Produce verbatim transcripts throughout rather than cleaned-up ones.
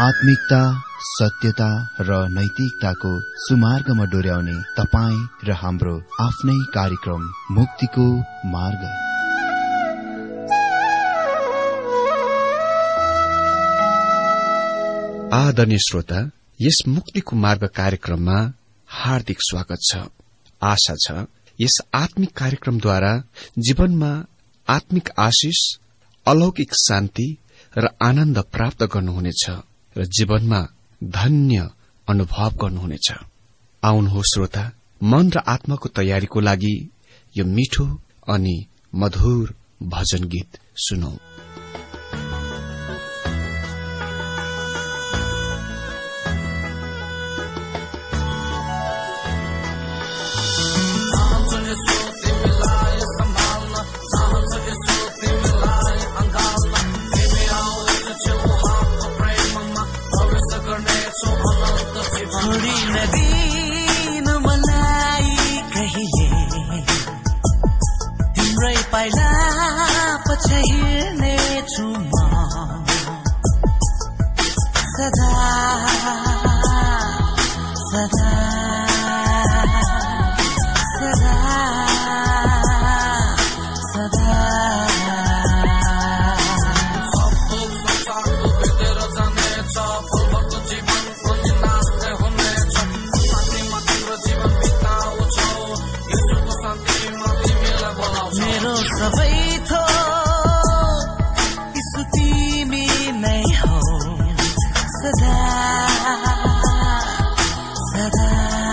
आत्मिकता, सत्यता र नैतिकताको सुमार्गमा डोर्याउने तपाईँ र हाम्रो आफ्नै कार्यक्रम मुक्तिको मार्ग। आदरणीय श्रोता, यस मुक्तिको मार्ग कार्यक्रममा हार्दिक स्वागत छ। आशा छ यस आत्मिक कार्यक्रमद्वारा जीवनमा आत्मिक आशिष, अलौकिक शान्ति र आनन्द प्राप्त गर्नुहुनेछ र जीवनमा धन्य अनुभव गर्नुहुनेछ। आउनुहोस् श्रोता, मन र आत्माको तयारीको लागि यो मिठो अनि मधुर भजन गीत सुनौ। पाइला पछि हिँड्नेछु म सदा सदा सदा सदा। सबै थोक यीशु तिमी नै हौ सदा सदा।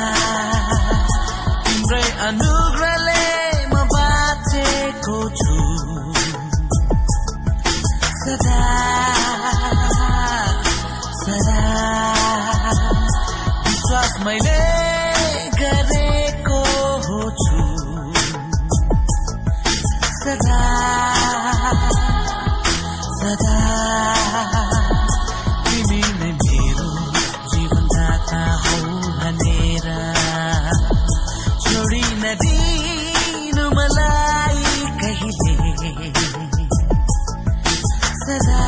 तिम्रै अनुग्रहले म बाँचेको छु सदा सदा। विश्वास मैले गरेको छु सदा सदा। तिमी नै मेरो जीवनदाता हौ भनेर छोडी नदिनु मलाई कहिले सदा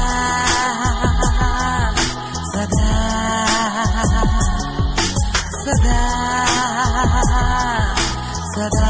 सदा सदा सदा।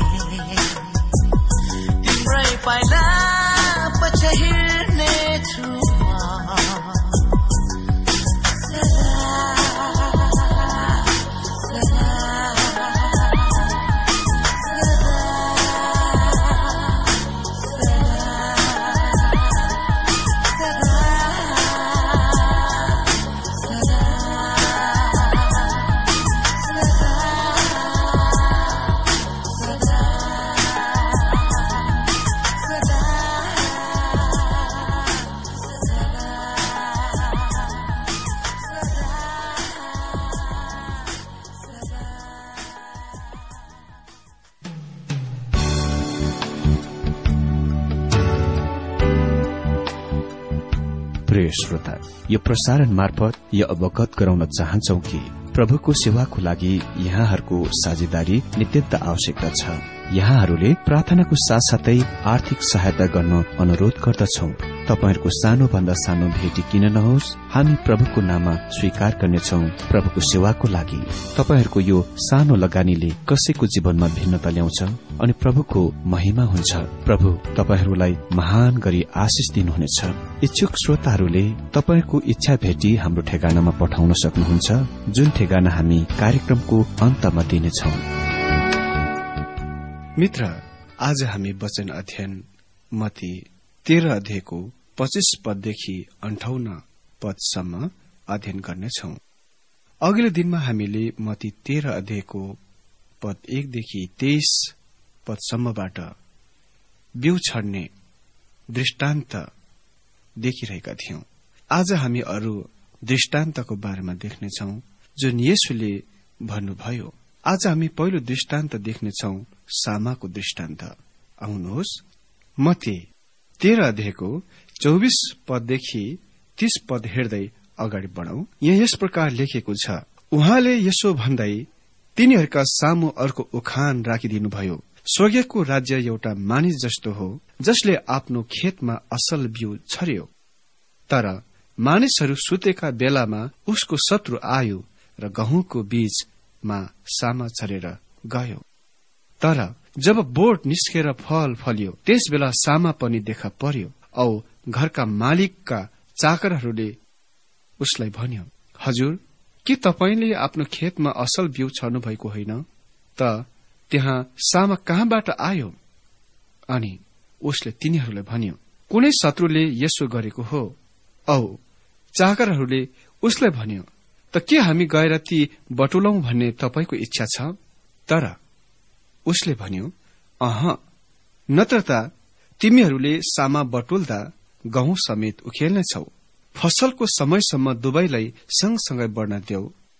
पाइला पछि हिँड्नेछु प्रिय श्रोता, यो प्रसारण मार्फत यो अवगत गराउन चाहन्छौ कि प्रभुको सेवाको लागि यहाँहरूको साझेदारी नित्यन्त आवश्यकता छ। यहाँहरूले प्रार्थनाको साथसाथै आर्थिक सहायता गर्न अनुरोध गर्दछौ। तपाईहरूको सानो भन्दा सानो भेटी किन नहोस्, हामी प्रभुको नाममा स्वीकार गर्नेछौ। प्रभुको सेवाको लागि तपाईहरूको यो सानो लगानीले कसैको जीवनमा भिन्नता ल्याउँछ अनि प्रभुको महिमा हुन्छ। प्रभु तपाईहरूलाई महान गरी आशिष दिनुहुनेछ। इच्छुक श्रोताहरूले तपाईहरूको इच्छा भेटी हाम्रो ठेगानामा पठाउन सक्नुहुन्छ, जुन ठेगाना हामी कार्यक्रमको अन्तमा दिनेछौ। मित्र, आज हामी वचन अध्ययन मत्ती तेह्र अध्यायको पच्चीस पददेखि अन्ठाउन्न पदसम्म अध्ययन गर्नेछौ। अघिल्लो दिनमा हामीले मत्ती तेह्र अध्यायको पद एकदेखि तेइस पदसम्मबाट बिउ छर्ने दृष्टान्त देखिरहेका थियौं। आज हामी अरू दृष्टान्तको बारेमा देख्नेछौ जुन येशूले भन्नुभयो। आज हामी पहिलो दृष्टान्त देख्नेछौ, सामाको दृष्टान्त। आउनुहोस्, मत्ती तेह्र अध्यायको चौबिस पददेखि तीस पद हेर्दै अगाडि बढ़ौं। यहाँ यस प्रकार लेखेको छ, उहाँले यसो भन्दै तिनीहरूका सामु अर्को उखान राखिदिनुभयो। स्वर्गको राज्य एउटा मानिस जस्तो हो, जसले आफ्नो खेतमा असल बिउ छर्यो। तर मानिसहरू सुतेका बेलामा उसको शत्रु आयो र गहुँको बीचमा सामा छरेर गयो। तर जब बोट निस्केर फल फल्यो, त्यस बेला सामा पनि देखा पर्यो। औ घरका मालिकका चाकरहरूले उसलाई भन्यो, हजुर, के तपाईले आफ्नो खेतमा असल बिउ छर्नु भएको होइन त त्यहाँ सामा कहाँबाट आयो? अनि उसले तिनीहरूलाई भन्यो, कुनै शत्रुले यसो गरेको हो। औ चाकरहरूले उसलाई भन्यो, त के हामी गएर ती बटुलौं भन्ने तपाईको इच्छा छ? तर उसले भन्यो, अह, नत्र त तिमीहरूले सामा बटुल्दा गहुँ समेत उखेल्नेछौ। फसलको समयसम्म दुवैलाई सँगसँगै बढ्न देऊ,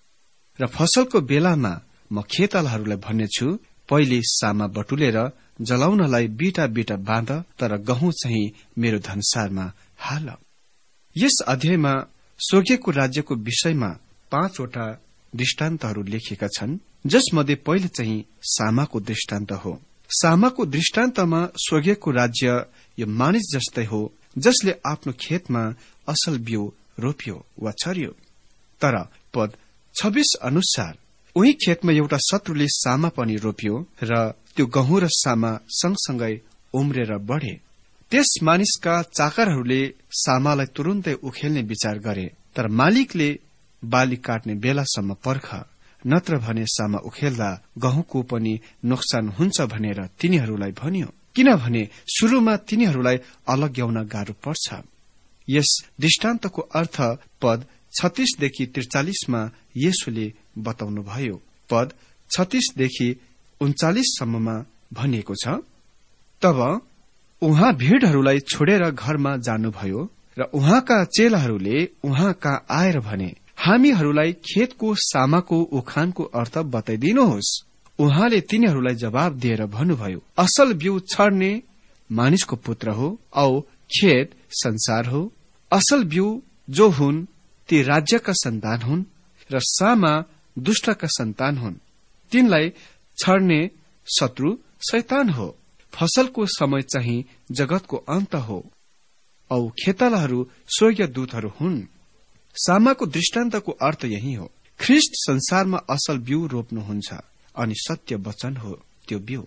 र फसलको बेलामा म खेतालाहरूलाई भन्नेछु, पहिले सामा बटुलेर जलाउनलाई बीटा बीटा बाँध, तर गहुँ चाहिँ मेरो धनसारमा हाल। यस अध्यायमा स्वर्गको राज्यको विषयमा पाँचवटा दृष्टान्तहरू लेखिएका छन्, जसमध्ये पहिले चाहिँ सामाको दृष्टान्त हो। सामाको दृष्टान्तमा स्वर्गको राज्य यो मानिस जस्तै हो, जसले आफ्नो खेतमा असल बिउ रोप्यो वा छर्यो। तर पद छब्बीस अनुसार उही खेतमा एउटा शत्रुले सामा पनि रोप्यो र त्यो गहुँ र सामा सँगसँगै उम्रेर बढे। त्यस मानिसका चाकरहरूले सामालाई तुरुन्तै उखेल्ने विचार गरे, तर मालिकले बाली काट्ने बेलासम्म पर्ख, नत्र भने सामा उखेल्दा गहुँको पनि नोक्सान हुन्छ भनेर तिनीहरूलाई भन्यो, किनभने शुरूमा तिनीहरूलाई अलग्याउन गाह्रो पर्छ। यस दृष्टान्तको अर्थ पद छत्तीसदेखि त्रिचालिसमा येशूले बताउनुभयो। पद छत्तीसदेखि उन्चालिससम्ममा भनिएको छ, तब उहाँ भीड़हरूलाई छोडेर घरमा जानुभयो र उहाँका चेलाहरूले उहाँ कहाँ आएर भने, हामीहरूलाई खेतको सामाको उखानको अर्थ बताइदिनुहोस्। उहाँले तिनीहरूलाई जवाब दिएर भन्नुभयो, असल बिउ छर्ने मानिसको पुत्र हो, औ खेत संसार हो। असल बिउ जो हुन् ती राज्यका सन्तान हुन्, र सामा दुष्टका सन्तान हुन्। तिनलाई छर्ने शत्रु शैतान हो। फसलको समय चाहिँ जगतको अन्त हो, औ खेतालाहरू स्वर्गीय दूतहरू हुन्। सामाको दृष्टान्तको अर्थ यही हो। ख्रिस्ट संसारमा असल बिउ रोप्नुहुन्छ अनि सत्य वचन हो त्यो बिउ।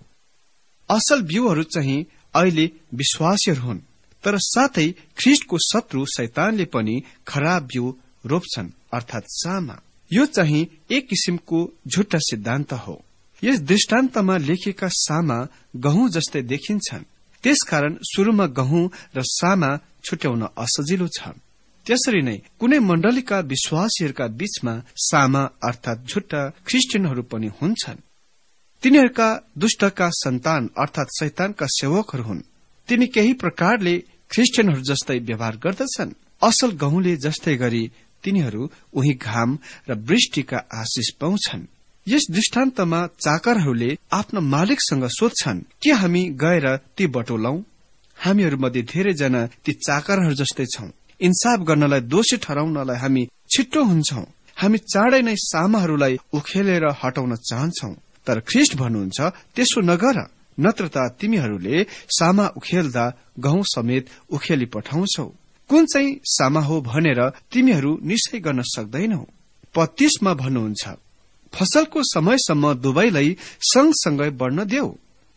असल बिउहरू चाहिँ अहिले विश्वासीहरू हुन्, तर साथै ख्रिस्टको शत्रु शैतानले पनि खराब बिउ रोप्छन्, अर्थात सामा। यो चाहिँ एक किसिमको झुट्टा सिद्धान्त हो। यस दृष्टान्तमा लेखिएका सामा गहुँ जस्तै देखिन्छन्, त्यसकारण शुरूमा गहुँ र सामा छुट्याउन असजिलो छ। त्यसरी नै कुनै मण्डलीका विश्वासीहरूका बीचमा सामा अर्थात झुट्टा ख्रिस्टियनहरू पनि हुन्छन्। तिनीहरूका दुष्टका सन्तान अर्थात शैतानका सेवकहरू हुन्। तिनी केही प्रकारले ख्रिस्टियनहरू जस्तै व्यवहार गर्दछन्। असल गहुँले जस्तै गरी तिनीहरू उही घाम र वृष्टिका आशिष पाउँछन्। यस दृष्टान्तमा चाकरहरूले आफ्ना मालिकसँग सोध्छन्, के हामी गएर ती बटोलौं? हामीहरूमध्ये धेरैजना ती चाकरहरू जस्तै छौं। इन्साफ गर्नलाई, दोषी ठहराउनलाई हामी छिट्टो हुन्छौं। हामी चाँडै नै सामाहरूलाई उखेलेर हटाउन चाहन्छौं। तर ख्रीष्ट भन्नुहुन्छ, त्यसो नगर, नत्र त तिमीहरूले सामा उखेल्दा गहुँ समेत उखेली पठाउँछौ। कुन चाहिँ सामा हो भनेर तिमीहरू निश्चय गर्न सक्दैनौ। पच्चीसमा भन्नुहुन्छ, फसलको समयसम्म दुवैलाई सँगसँगै बढ्न देऊ।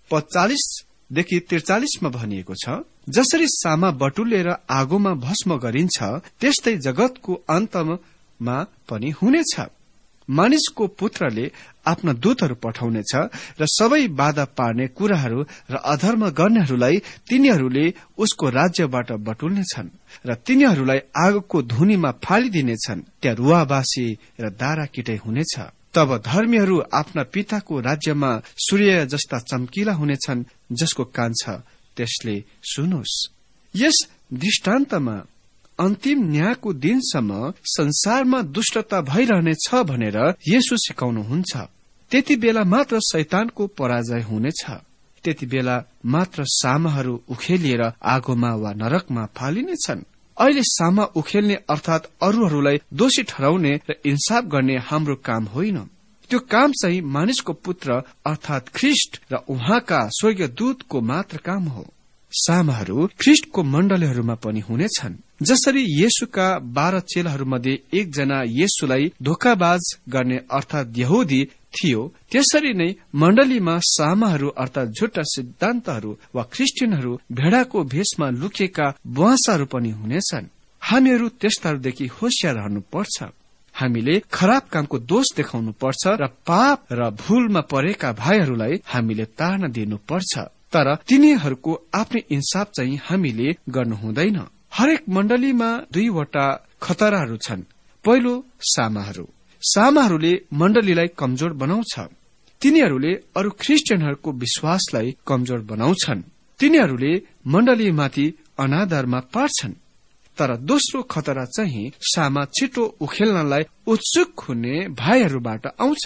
पचालिसदेखि त्रिचालिसमा भनिएको छ, जसरी सामा बटुलेर आगोमा भस्म गरिन्छ, त्यस्तै जगतको अन्तमा पनि हुनेछ। मानिसको पुत्रले आफ्ना दूतहरू पठाउनेछ र सबै बाधा पार्ने कुराहरू र अधर्म गर्नेहरूलाई तिनीहरूले उसको राज्यबाट बटुल्नेछन् र तिनीहरूलाई आगोको धुनीमा फालिदिनेछन्। त्यहाँ रुवाबासी र दारा किटै हुनेछ। तब धर्मीहरू आफ्ना पिताको राज्यमा सूर्य जस्ता चम्किला हुनेछन्। जसको कान छ त्यसले सुनोस्। यस दृष्टान्तमा अन्तिम न्यायको दिनसम्म संसारमा दुष्टता भइरहनेछ भनेर येशू सिकाउनुहुन्छ। त्यति बेला मात्र शैतानको पराजय हुनेछ। त्यति बेला मात्र सामाहरू उखेलिएर आगोमा वा नरकमा फालिनेछन्। अहिले सामा उखेल्ने अर्थात अरूहरूलाई दोषी ठहराउने र इन्साफ गर्ने हाम्रो काम होइन। त्यो काम चाहिँ मानिसको पुत्र अर्थात ख्रीष्ट र उहाँका स्वर्गीय दूतको मात्र काम हो। सामाहरू ख्रीष्टको मण्डलीहरूमा पनि हुनेछन्। जसरी येशूका बाह्र चेलाहरूमध्ये एकजना येशूलाई धोकाबाज गर्ने अर्थात यहुदी थियो, त्यसरी नै मण्डलीमा सामाहरू अर्थात झुटा सिद्धान्तहरू वा क्रिस्चियनहरू भेडाको भेषमा लुकेका बुवासाहरू पनि हुनेछन्। हामीहरू त्यस्ताहरूदेखि होशियार रहनुपर्छ। हामीले खराब कामको दोष देखाउनु पर्छ र पाप र भूलमा परेका भाइहरूलाई हामीले ताड्न दिनुपर्छ। तर तिनीहरूको आफ्नै इन्साफ चाहिँ हामीले गर्नु हुँदैन। हरेक मण्डलीमा दुईवटा खतराहरू छन्। पहिलो सामाहरू। सामाहरूले मण्डलीलाई कमजोर बनाउँछ। तिनीहरूले अरू क्रिस्चियनहरूको विश्वासलाई कमजोर बनाउँछन्। तिनीहरूले मण्डलीमाथि अनादरमा पार्छन्। तर दोस्रो खतरा चाहिँ सामा छिटो उखेल्नलाई उत्सुक हुने भाइहरूबाट आउँछ।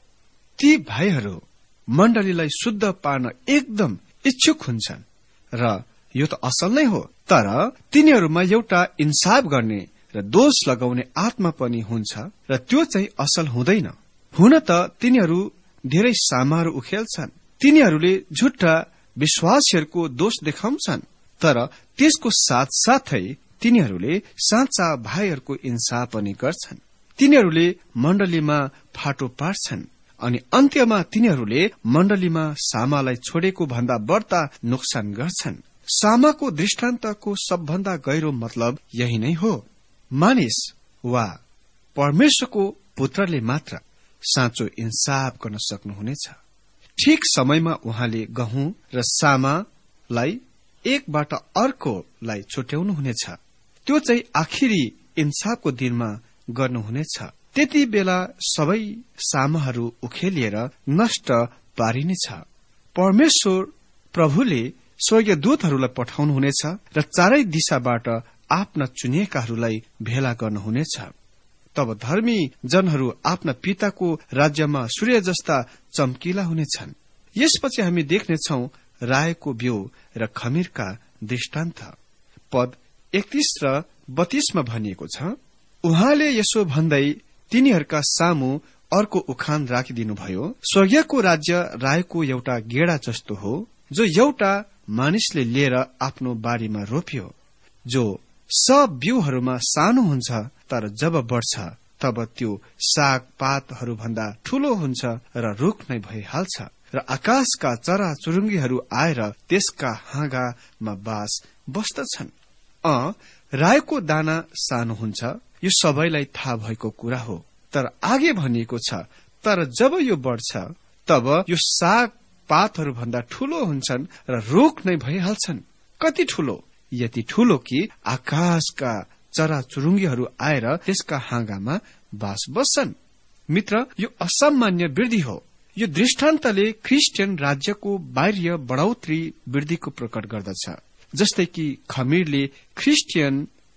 ती भाइहरू मण्डलीलाई शुद्ध पार्न एकदम इच्छुक हुन्छन् र यो त असल नै हो। तर तिनीहरूमा एउटा इन्साफ गर्ने र दोष लगाउने आत्मा पनि हुन्छ र त्यो चाहिँ असल हुँदैन। हुन त तिनीहरू धेरै सामाहरू उखेल्छन्। तिनीहरूले झुट्टा विश्वासीहरूको दोष देखाउँछन्। तर त्यसको साथसाथै तिनीहरूले साँचा भाइहरूको इन्साफ पनि गर्छन्। तिनीहरूले मण्डलीमा फाटो पार्छन् अनि अन्त्यमा तिनीहरूले मण्डलीमा सामालाई छोडेको भन्दा बढ्ता नोक्सान गर्छन्। सामाको दृष्टान्तको सबभन्दा गहिरो मतलब यही नै हो। मानिस वा परमेश्वरको पुत्रले मात्र साँचो इन्साफ गर्न सक्नुहुनेछ। ठिक समयमा उहाँले गहुँ र सामालाई एकबाट अर्कोलाई छुट्याउनुहुनेछ। त्यो चाहिँ आखिरी इन्साफको दिनमा गर्नुहुनेछ। त्यति बेला सबै सामाहरू उखेलिएर नष्ट पारिनेछ। परमेश्वर प्रभुले स्वर्गीय दूतहरूलाई पठाउनुहुनेछ र चारै दिशाबाट आफ्ना चुनिएकाहरूलाई भेला गर्नुहुनेछ। तब धर्मी जनहरू आफ्ना पिताको राज्यमा सूर्य जस्ता चम्किला हुनेछन्। यसपछि हामी देख्नेछौ रायको बिउ र खमीरका दृष्टान्त। पद एकतीस र बत्तीसमा भनिएको छ, उहाँले यसो भन्दै तिनीहरूका सामु अर्को उखान राखिदिनुभयो। स्वर्गीयको राज्य रायको एउटा गेडा जस्तो हो, जो एउटा मानिसले लिएर आफ्नो बारीमा रोप्यो, जो सब बिउहरूमा सानो हुन्छ, तर जब बढ्छ तब त्यो साग पातहरू भन्दा ठूलो हुन्छ र रुख नै भइहाल्छ र आकाशका चरा चुरुङ्गीहरू आएर त्यसका हाँगामा बास बस्दछन्। अ रायको दाना सानो हुन्छ, यो सबैलाई थाहा भएको कुरा हो। तर आगे भनिएको छ, तर जब यो बढ्छ तब यो साग पातहरू भन्दा ठूलो हुन्छन् र रुख नै भइहाल्छन्। कति ठूलो? यति ठूलो कि आकाशका चरा चुरुङ्गीहरू आएर त्यसका हाँगामा बास बस्छन्। मित्र, यो असामान्य वृद्धि हो। यो दृष्टान्तले क्रिस्चियन राज्यको बाह्य बढौत्री वृद्धिको प्रकट गर्दछ। जस्तै कि खमीरले क्रिस्चियन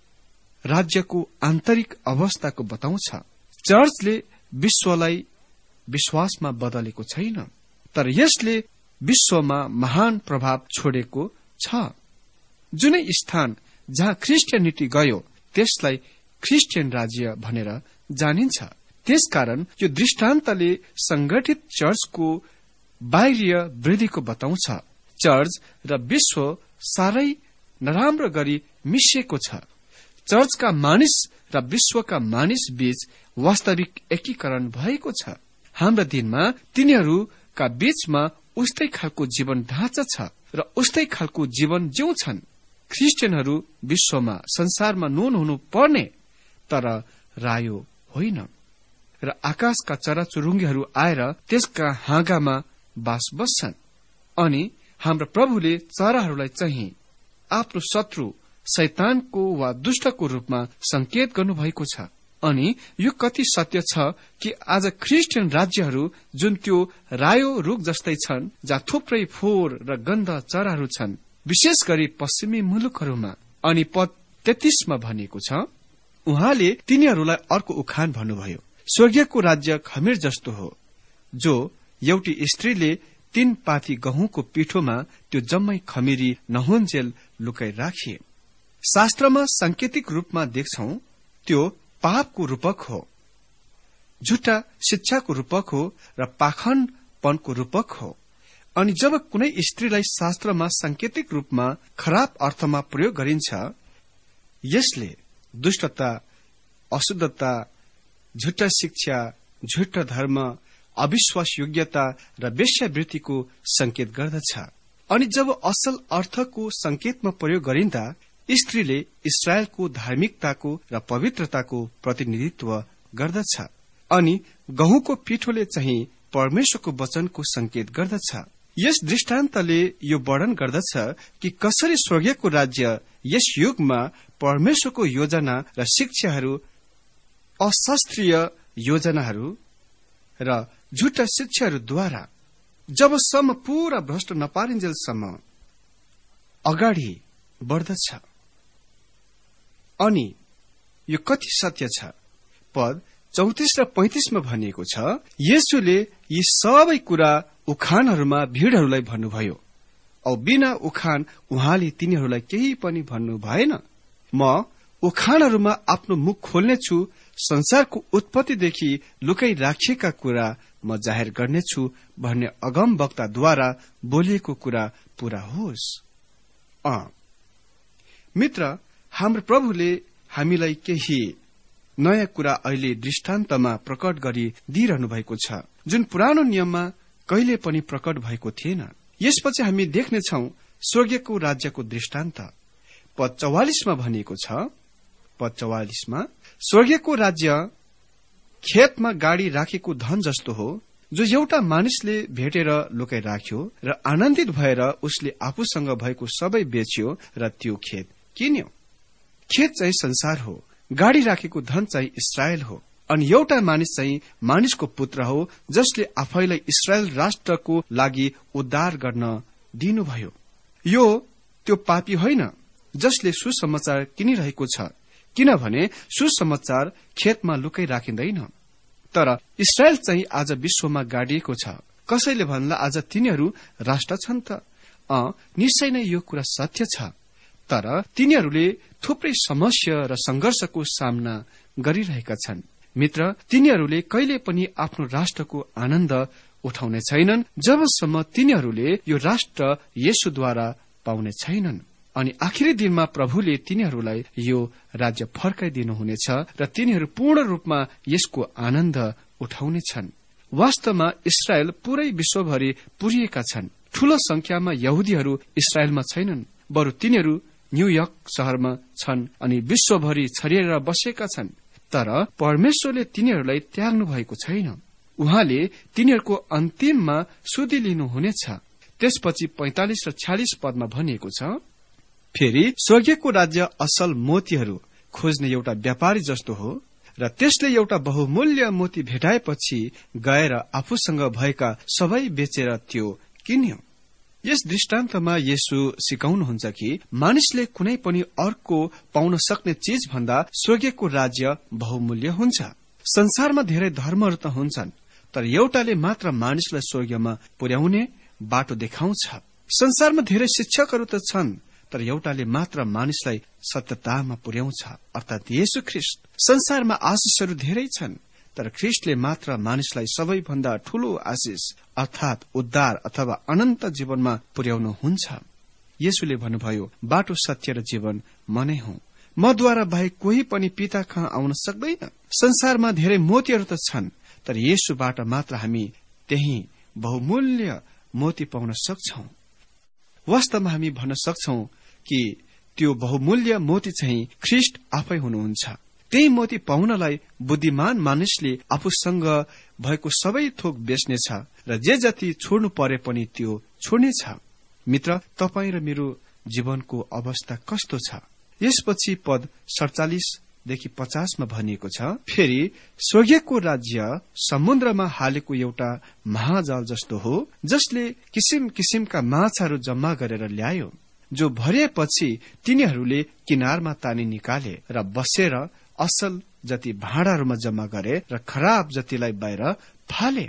राज्यको आन्तरिक अवस्थाको बताउँछ। चर्चले विश्वलाई विश्वासमा बदलेको छैन, तर यसले विश्वमा महान प्रभाव छोडेको छ। जुनै स्थान जहाँ क्रिस्चियनिटी गयो त्यसलाई क्रिस्चियन राज्य भनेर जानिन्छ। त्यसकारण यो दृष्टान्तले संगठित चर्चको बाह्य वृद्धिको बताउँछ। चर्च र विश्व साह्रै नराम्रो गरी मिसिएको छ। चर्चका मानिस र विश्वका मानिस बीच वास्तविक एकीकरण भएको छ। हाम्रा दिनमा तिनीहरूका बीचमा उस्तै खालको जीवन ढाँचा छ र उस्तै खालको जीवन जिउँछन्। क्रिस्चियनहरू विश्वमा संसारमा नुन हुनु पर्ने, तर रायो होइन। र आकाशका चराचुरुङ्गीहरू आएर त्यसका हाँगामा बास बस्छन्। अनि हाम्रा प्रभुले चराहरूलाई चाहिँ आफ्नो शत्रु शैतानको वा दुष्टको रूपमा संकेत गर्नुभएको छ। अनि यो कति सत्य छ कि आज क्रिस्चियन राज्यहरू जुन त्यो रायो रुख जस्तै छन्, जहाँ थुप्रै फोहोर र गन्ध चराहरू छन्, विशेष गरी पश्चिमी मुलुकहरूमा। अनि पद तेत्तीसमा भनिएको छ, उहाँले तिनीहरूलाई अर्को उखान भन्नुभयो, स्वर्गीयको राज्य खमीर जस्तो हो, जो एउटी स्त्रीले तीन पाथी गहुँको पिठोमा त्यो जम्मै खमीरी नहुन्जेल लुकाई राखिए। शास्त्रमा सांकेतिक रूपमा देख्छौ त्यो पापको रूपक हो, झुट्टा शिक्षाको रूपक हो र पाखण्डपनको रूपक हो। अनि जब कुनै स्त्रीलाई शास्त्रमा सांकेतिक रूपमा खराब अर्थमा प्रयोग गरिन्छ, यसले दुष्टता, अशुद्धता, झुट्टा शिक्षा, झुट्टा धर्म, अविश्वास योग्यता र वेश्यावृत्तिको संकेत गर्दछ। अनि जब असल अर्थको संकेतमा प्रयोग गरिँदा स्त्रीले इस्राएलको धार्मिकताको र पवित्रताको प्रतिनिधित्व गर्दछ। अनि गहुँको पिठोले चाहिँ परमेश्वरको वचनको संकेत गर्दछ। यस दृष्टान्तले यो वर्णन गर्दछ कि कसरी स्वर्गीयको राज्य यस युगमा परमेश्वरको योजना र शिक्षाहरू, अशास्त्रीय योजनाहरू र झुट्टा शिक्षाहरूद्वारा जबसम्म पूरा भ्रष्ट नपारिन्जेलसम्म अगाडि बढ्दछ। अनि यो कति सत्य छ। पद चौतिस र पैंतिसमा भनिएको छ, येशूले यी सबै कुरा उखानहरूमा भीड़हरूलाई भन्नुभयो, औ बिना उखान उहाँले तिनीहरूलाई केही पनि भन्नु भएन। म उखानहरूमा आफ्नो मुख खोल्नेछु, संसारको उत्पत्तिदेखि लुकाई राखिएका कुरा म जाहेर गर्नेछु भन्ने अगम वक्ताद्वारा बोलिएको कुरा पूरा होस्। अ मित्र, हाम्रो प्रभुले हामीलाई केही नयाँ कुरा अहिले दृष्टान्तमा प्रकट गरी दिइरहनु भएको छ, जुन पुरानो नियममा कहिले पनि प्रकट भएको थिएन। यसपछि हामी देख्नेछौ स्वर्गीयको राज्यको दृष्टान्त। पद चौवालिसमा भनिएको छ, पद चौवालिसमा स्वर्गीयको राज्य खेतमा गाडी राखेको धन जस्तो हो, जो एउटा मानिसले भेटेर लुकाई राख्यो र आनन्दित भएर उसले आफूसँग भएको सबै बेच्यो र त्यो खेत किन्यो। खेत चाहिँ संसार हो, गाडी राखेको धन चाहिँ इस्राएल हो। अनि एउटा मानिस चाहिँ मानिसको पुत्र हो, जसले आफैलाई इस्राएल राष्ट्रको लागि उद्धार गर्न दिनुभयो। यो त्यो पापी होइन जसले सुसमाचार किनिरहेको छ, किनभने सुसमाचार खेतमा लुकाई राखिँदैन। तर इस्राएल चाहिँ आज विश्वमा गाडिएको छ। कसैले भन्ला आज तिनीहरू राष्ट्र छन् त? अ निश्चय नै यो कुरा सत्य छ। तर तिनीहरूले थुप्रै समस्या र संघर्षको सामना गरिरहेका छन्। मित्र, तिनीहरूले कहिले पनि आफ्नो राष्ट्रको आनन्द उठाउने छैनन् जबसम्म तिनीहरूले यो राष्ट्र येशूद्वारा पाउने छैनन्। अनि आखिरी दिनमा प्रभुले तिनीहरूलाई यो राज्य फर्काइदिनुहुनेछ र तिनीहरू पूर्ण रूपमा यसको आनन्द उठाउनेछन्। वास्तवमा इस्राएल पूरै विश्वभरि पुरिएका छन्। ठूलो संख्यामा यहुदीहरू इस्राएलमा छैनन्, बरु तिनीहरू न्यूयर्क शहरमा छन् अनि विश्वभरि छरिएर बसेका छन्। तर परमेश्वरले तिनीहरूलाई त्याग्नु भएको छैन। उहाँले तिनीहरूको अन्तिममा सुधि लिनुहुनेछ। त्यसपछि पैंतालिस र छ्यालिस पदमा भनिएको छ, फेरि स्वर्गीयको राज्य असल मोतीहरू खोज्ने एउटा व्यापारी जस्तो हो, र त्यसले एउटा बहुमूल्य मोती भेटाएपछि गएर आफूसँग भएका सबै बेचेर त्यो किन्यो। यस दृष्टान्तमा येशू सिकाउनुहुन्छ कि मानिसले कुनै पनि अर्को पाउन सक्ने चीज भन्दा स्वर्गीयको राज्य बहुमूल्य हुन्छ। संसारमा धेरै धर्महरू त हुन्छन्, तर एउटाले मात्र मानिसलाई स्वर्गीयमा पुर्याउने बाटो देखाउँछ। संसारमा धेरै शिक्षकहरू त छन्, तर एउटाले मात्र मानिसलाई सत्यतामा पुर्याउँछ, अर्थात येशू ख्रीष्ट। संसारमा आशिषहरू धेरै छन्, तर ख्रीष्टले मात्र मानिसलाई सबैभन्दा ठूलो आशिष अर्थात उद्धार अथवा अनन्त जीवनमा पुर्याउनुहुन्छ। येशूले भन्नुभयो, बाटो, सत्य र जीवन म नै हुँ। मद्वारा बाहेक कोही पनि पिता कहाँ आउन सक्दैन। संसारमा धेरै मोतीहरू त छन्, तर येशूबाट मात्र हामी त्यही बहुमूल्य मोती पाउन सक्छौ। वास्तवमा हामी भन्न सक्छौ कि त्यो बहुमूल्य मोती चाहिँ ख्रीष्ट आफै हुनुहुन्छ। त्यही मोती पाउनलाई बुद्धिमान मानिसले आफूसँग भएको सबै थोक बेच्नेछ र जे जति छोड्नु परे पनि त्यो छोड्नेछ। मित्र, तपाईँ र मेरो जीवनको अवस्था कस्तो छ? यसपछि पद सडचालिसदेखि पचासमा भनिएको छ, फेरि स्वर्गीयको राज्य समुद्रमा हालेको एउटा महाजाल जस्तो हो, जसले किसिम किसिमका माछाहरू जम्मा गरेर ल्यायो। जो भरिएपछि तिनीहरूले किनारमा तानी निकाले र बसेर असल जति भाँडाहरूमा जम्मा गरे र खराब जतिलाई बाहिर फाले।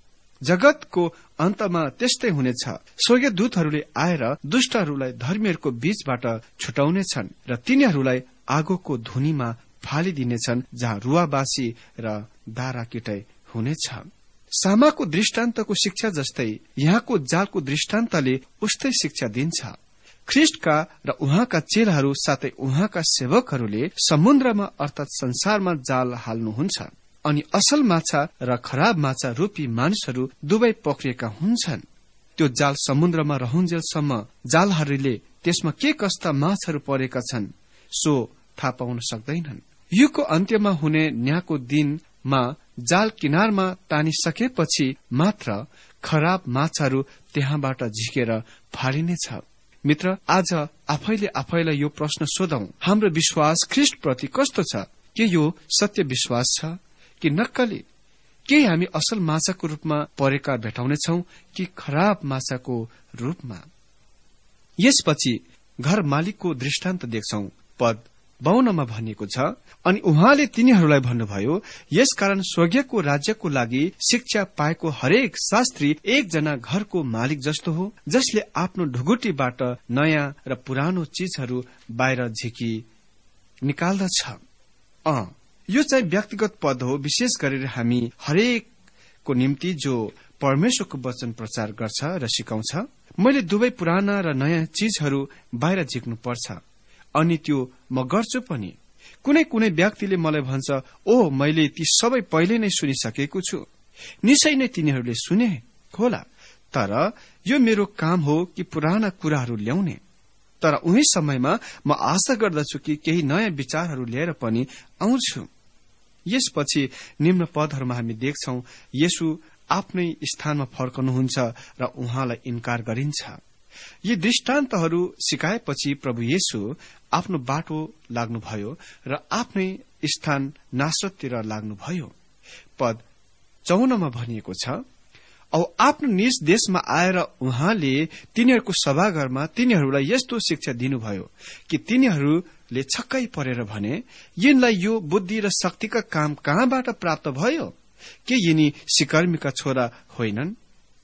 जगतको अन्तमा त्यस्तै हुनेछ। स्वर्गीय दूतहरूले आएर दुष्टहरूलाई धर्मीहरूको बीचबाट छुटाउनेछन् र तिनीहरूलाई आगोको धुनीमा फालिदिनेछन्, जहाँ रुवाबासी र दारा किटाई हुनेछ। सामाको दृष्टान्तको शिक्षा जस्तै यहाँको जालको दृष्टान्तले उस्तै शिक्षा दिन्छ। ख्रीष्टका र उहाँका चेलाहरू साथै उहाँका सेवकहरूले समुद्रमा अर्थात संसारमा जाल हाल्नुहुन्छ अनि असल माछा र खराब माछा रूपी मानिसहरू दुवै पक्रिएका हुन्छन्। त्यो जाल समुद्रमा रहुन्जेलसम्म जालहरूले त्यसमा के कस्ता माछाहरू परेका छन् सो थाहा पाउन सक्दैनन्। युगको अन्त्यमा हुने न्यायको दिनमा जाल किनारमा तानिसकेपछि मात्र खराब माछाहरू त्यहाँबाट झिकेर फालिनेछ। मित्र, आज आफैले आफैलाई यो प्रश्न सोधौं, हाम्रो विश्वास ख्रीष्ट प्रति कस्तो छ? के यो सत्य विश्वास छ कि नक्कली? के हामी असल माछाको रूपमा परेका भेटाउनेछौ कि खराब माछाको रूपमा? यसपछि घर मालिकको दृष्टान्त देख्छौ। पद बाउनमा भनिएको छ, अनि उहाँले तिनीहरूलाई भन्नुभयो, यसकारण स्वर्गीयको राज्यको लागि शिक्षा पाएको हरेक शास्त्री एकजना घरको मालिक जस्तो हो, जसले आफ्नो ढुकुटीबाट नयाँ र पुरानो चीजहरू बाहिर झिकी निकाल्दछ। अ यो चाहिँ व्यक्तिगत पद हो, विशेष गरेर हामी हरेकको निम्ति जो परमेश्वरको वचन प्रचार गर्छ र सिकाउँछ। मैले दुवै पुराना र नयाँ चीजहरू बाहिर झिक्नु पर्छ, अनि त्यो म गर्छु पनि। कुनै कुनै व्यक्तिले मलाई भन्छ, ओ मैले ती सबै पहिले नै सुनिसकेको छु। निश्चय नै तिनीहरूले सुने होला, तर यो मेरो काम हो कि पुराना कुराहरू ल्याउने। तर उही समयमा म आशा गर्दछु कि केही नयाँ विचारहरू लिएर पनि आउँछु। यसपछि निम्न पदहरूमा हामी देख्छौ, येशू आफ्नै स्थानमा फर्कनुहुन्छ र उहाँलाई इन्कार गरिन्छ। यी दृष्टान्तहरू सिकाएपछि प्रभु येशू आफ्नो बाटो लाग्नुभयो र आफ्नै स्थान नासरततिर लाग्नुभयो। पद चौनमा भनिएको छ, औ आफ्नो निज देशमा आएर उहाँले तिनीहरूको सभाघरमा तिनीहरूलाई यस्तो शिक्षा दिनुभयो कि तिनीहरूले छक्कै परेर भने, यिनलाई यो बुद्धि र शक्तिका काम कहाँबाट प्राप्त भयो? के यिनी सिकर्मीका छोरा होइनन्?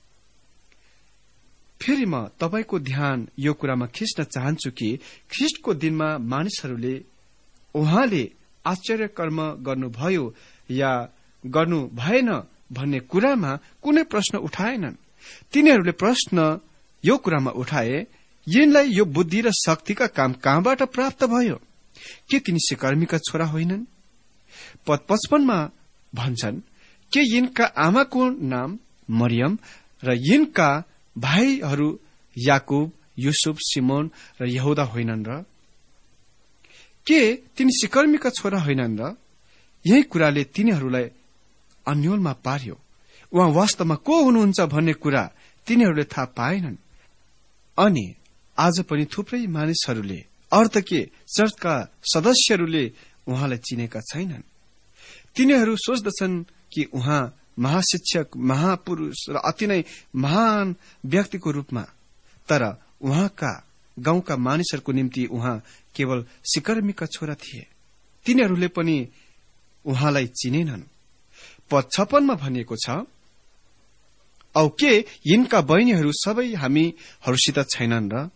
फेरि म तपाईको ध्यान यो कुरामा खिच्न चाहन्छु कि ख्रीष्टको दिनमा मानिसहरूले उहाँले आश्चर्य कर्म गर्नुभयो या गर्नु भएन भन्ने कुरामा कुनै प्रश्न उठाएनन्। तिनीहरूले प्रश्न यो कुरामा उठाए, यिनलाई यो बुद्धि र शक्तिका काम कहाँबाट प्राप्त भयो? के तिनी सिकर्मीका छोरा होइनन्? पद पचपनमा भन्छन्, के यिनका आमाको नाम मरियम र यिनका भाइहरू याकुब, युसुफ, सिमोन र यहूदा होइनन् र? के तिनी सिकर्मीका छोरा होइनन् र? यही कुराले तिनीहरूलाई अन्योलमा पार्यो। उहाँ वास्तवमा को हुनुहुन्छ भन्ने कुरा तिनीहरूले थाहा पाएनन्। अनि आज पनि थुप्रै मानिसहरूले अर्थ के चर्चका सदस्यहरूले उहाँलाई चिनेका छैनन्। तिनीहरू सोच्दछन् कि उहाँ महाशिक्षक, महापुरुष र अति नै महान व्यक्तिको रूपमा, तर उहाँका गाउँका मानिसहरूको निम्ति उहाँ केवल सिकर्मीका छोरा थिए। तिनीहरूले पनि उहाँलाई चिनेनन्। पद छप्पनमा भनिएको छ, औ के यिनका बहिनीहरू सबै हामीहरूसित छैनन् र?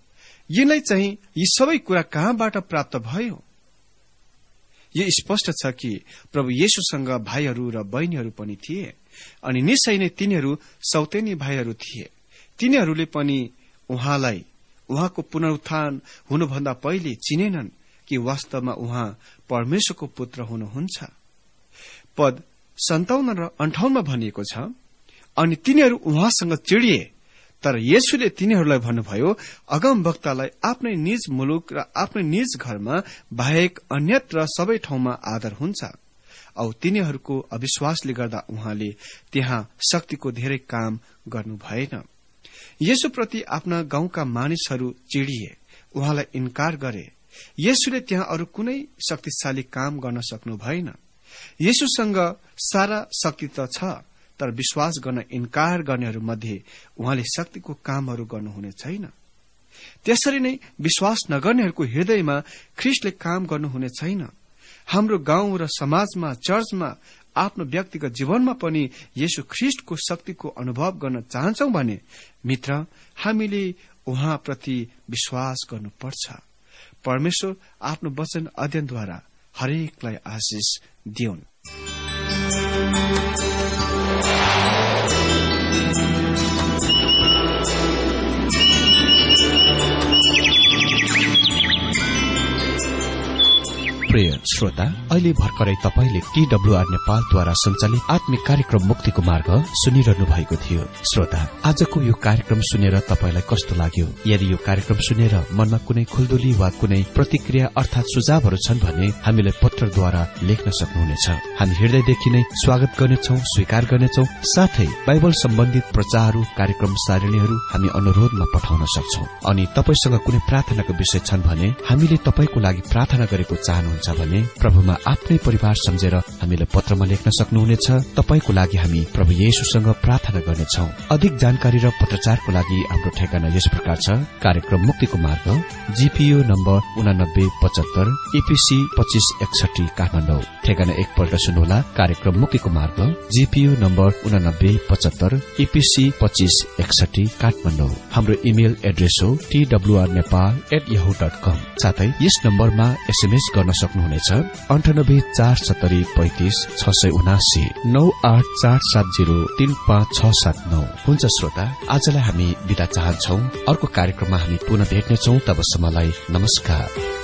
यिनलाई चाहिँ यी सबै कुरा कहाँबाट प्राप्त भयो? यो स्पष्ट छ कि प्रभु येशूसँग भाइहरू र बहिनीहरू पनि थिए अनि निश्चय नै तिनीहरू सौतेनी भाइहरू थिए। तिनीहरूले पनि उहाँलाई उहाँको पुनरुत्थान हुनुभन्दा पहिले चिनेनन् कि वास्तवमा उहाँ परमेश्वरको पुत्र हुनुहुन्छ। पद सन्ताउन्न र अन्ठाउन्नमा भनिएको छ, अनि तिनीहरू उहाँसँग चिडिए, तर येशूले तिनीहरूलाई भन्नुभयो, अगम वक्तालाई आफ्नै निज मुलुक र आफ्नै निज घरमा बाहेक अन्यत्र सबै ठाउँमा आदर हुन्छ। औ तिनीहरूको अविश्वासले गर्दा उहाँले त्यहाँ शक्तिको धेरै काम गर्नु भएन। येशूप्रति आफ्ना गाउँका मानिसहरू चिडिए, उहाँलाई इन्कार गरे। येशूले त्यहाँ अरू कुनै शक्तिशाली काम गर्न सक्नु भएन। येशूसँग सारा शक्ति त छ, तर विश्वास गर्न इन्कार गर्नेहरू मध्ये उहाँले शक्तिको कामहरू गर्नुहुने छैन। त्यसरी नै विश्वास नगर्नेहरूको हृदयमा ख्रीष्टले काम गर्नुहुने छैन। हाम्रो गाउँ र समाजमा, चर्चमा, आफ्नो व्यक्तिगत जीवनमा पनि येशू ख्रीष्टको शक्तिको अनुभव गर्न चाहन्छौ भने मित्र, हामीले उहाँप्रति विश्वास गर्नुपर्छ। परमेश्वर आफ्नो वचन अध्ययनद्वारा हरेकलाई आशिष दिउन्। प्रिय श्रोता, अहिले भर्खरै तपाईले टीडब्ल्यूआर नेपालद्वारा सञ्चालित आत्मिक कार्यक्रम मुक्तिको मार्ग सुनिरहनु भएको थियो। श्रोता, आजको यो कार्यक्रम सुनेर तपाईलाई कस्तो लाग्यो? यदि यो कार्यक्रम सुनेर मनमा कुनै खुल्दुली वा कुनै प्रतिक्रिया अर्थात सुझावहरू छन् भने हामीलाई पत्रद्वारा लेख्न सक्नुहुनेछ। हामी हृदयदेखि नै स्वागत गर्नेछौं, स्वीकार गर्नेछौं। साथै बाइबल सम्बन्धित प्रचारहरू, कार्यक्रम सारणीहरू हामी अनुरोधमा पठाउन सक्छौं। अनि तपाईसँग कुनै प्रार्थनाको विषय छन् भने हामीले तपाईको लागि प्रार्थना गरेको चाहनुहुन्छ भने प्रभुमा आफ्नै परिवार सम्झेर हामीलाई पत्रमा लेख्न सक्नुहुनेछ। तपाईको लागि हामी प्रभु येशूसँग प्रार्थना गर्नेछौं। अधिक जानकारी र पत्रचारको लागि हाम्रो ठेगाना यस प्रकार छ। कार्यक्रम मुक्तिको मार्ग, जीपीओ नम्बर उनानब्बे पचहत्तर, ईपीसी पच्चीस एकसठी, काठमाडौँ। ठेगाना एकपल्ट सुन्नुहोला। कार्यक्रम मुक्तिको मार्ग, जीपीओ नम्बर उनानब्बे पचहत्तर, ईपीसी पच्चीस एकसठी, काठमाडौँ। हाम्रो इमेल एड्रेस हो TWR Nepal at Yahoo dot com. साथै यस नम्बरमा एसएमएस गर्न सक्नुहुनेछ अन्ठानब्बे चार सत्तरी पैंतिस छ सय उनासी नौ आठ चार सात जीरो तीन पाँच छ सात नौ। हुन्छ श्रोता, आजलाई हामी बिदा चाहन्छौ। अर्को कार्यक्रममा हामी पुनः भेट्नेछौ। तबसम्मलाई नमस्कार।